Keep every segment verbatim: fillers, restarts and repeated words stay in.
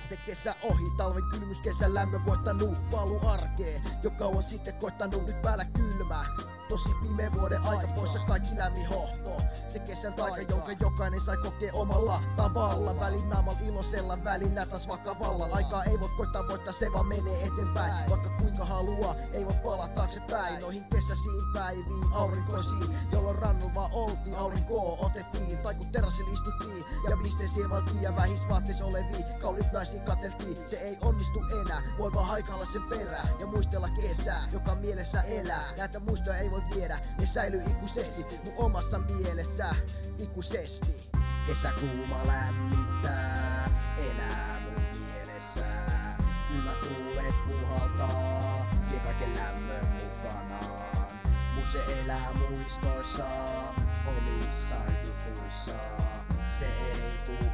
Se kesä ohi, talven kylmyys, kesän lämmön voittanut, paluu arkeen. Jo kauan sitten koittanut, nyt päällä kylmä. Tosi viime vuoden aika poissa kaikki lämmin hohto. Se kesän taika, jonka jokainen sai kokea omalla tavalla. Välin naamalla iloisella, välillä taas vakavalla. Aikaa ei voi koittaa voittaa, se vaan menee eteenpäin. Vaikka kuinka haluaa, ei voi palaa taaksepäin. Noihin kesäisiin päiviin, aurinkoisiin, jolloin rannalla vaan oltiin, aurinkoa otettiin. Tai kun terassilla istuttiin ja bisnes sievaltiin ja vähisvaatteissa olevia kauniit naisia katseltiin. Se ei onnistu enää, voi vaan haikailla sen perään ja muistella kesää, joka mielessä elää. Näitä muistoja ei voi viedä, ne säilyy ikuisesti mun omassa mielessä, ikuisesti. Kesä kuuma lämmittää, elää mun mielessä. Kylmä tuulet puhaltaa, vie kaiken lämmön mukanaan. Mut se elää muistoissa, omissa jutuissa. Se ei tuu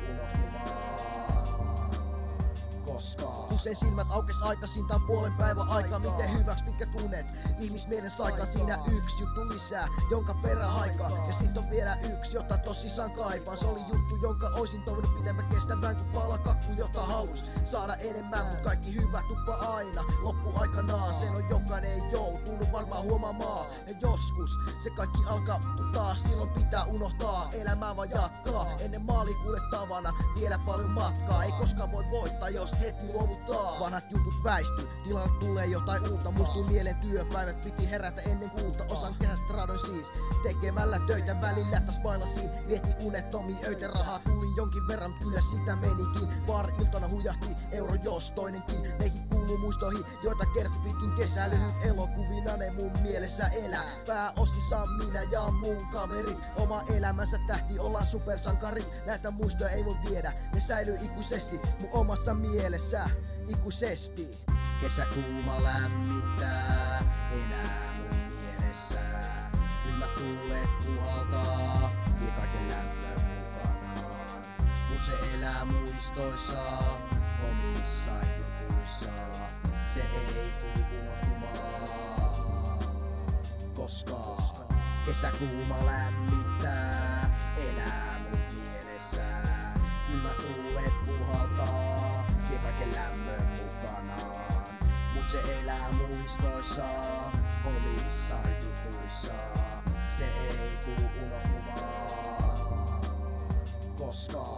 unohtumaan koskaan. Usein silmät aukes aikaisin, tän puolen päivän aikaa. Miten hyväks mitkä tunnet, ihmismielen saikaa. Siinä yksi juttu lisää, jonka perä haikaa. Ja sit on vielä yksi, jota tosissaan kaipaan. Se oli juttu, jonka oisin toivonut pitempään kestävän kuin palakakku, jota halus saada enemmän. Mut kaikki hyvä tuppa aina, loppu aikanaan. Sen on jokainen joutunut varmaan huomaamaan. Ja joskus se kaikki alkaa taas, silloin pitää unohtaa. Elämää vaan jatkaa, ennen maali kuljettavana vielä paljon matkaa. Ei koskaan voi voittaa, jos hetki luovuttaa. Vanhat jutut väisty, tilalle tulee jotain uutta. Muistuu mielen työpäivät, piti herätä ennen kuuta. Osan kehästä radoin siis, tekemällä töitä välillä taas bailasin. Vietin unettomia öitä, rahaa tuli jonkin verran, kyllä sitä menikin. Var-iltana hujahti euro jos toinenkin. Nekin kuuluu muistoihin, joita kertoo pitkin kesää. Lyhyt elokuvina ne mun mielessä elää. Pääosissa minä ja mun kaveri, oma elämänsä tähti, ollaan supersankari. Näitä muistoja ei voi viedä, ne säilyy ikuisesti mun omassa mielessä, ikuisesti. Kesä kuuma lämmittää, enää mun mielessä. Kylmä tuulet puhaltaa, vie kaiken lämmön mukanaan. Mut se elää muistoissa, omissa jutuissa. Se ei tuu unohtumaan koskaan. Kesä kuuma lämmittää, elää mun mielessä. Kylmä tuulet puhaltaa, vie kaiken lämmön mukanaan. Mut se elää muistoissa, omissa jutuissa. Se ei tuu unohtumaan koskaan.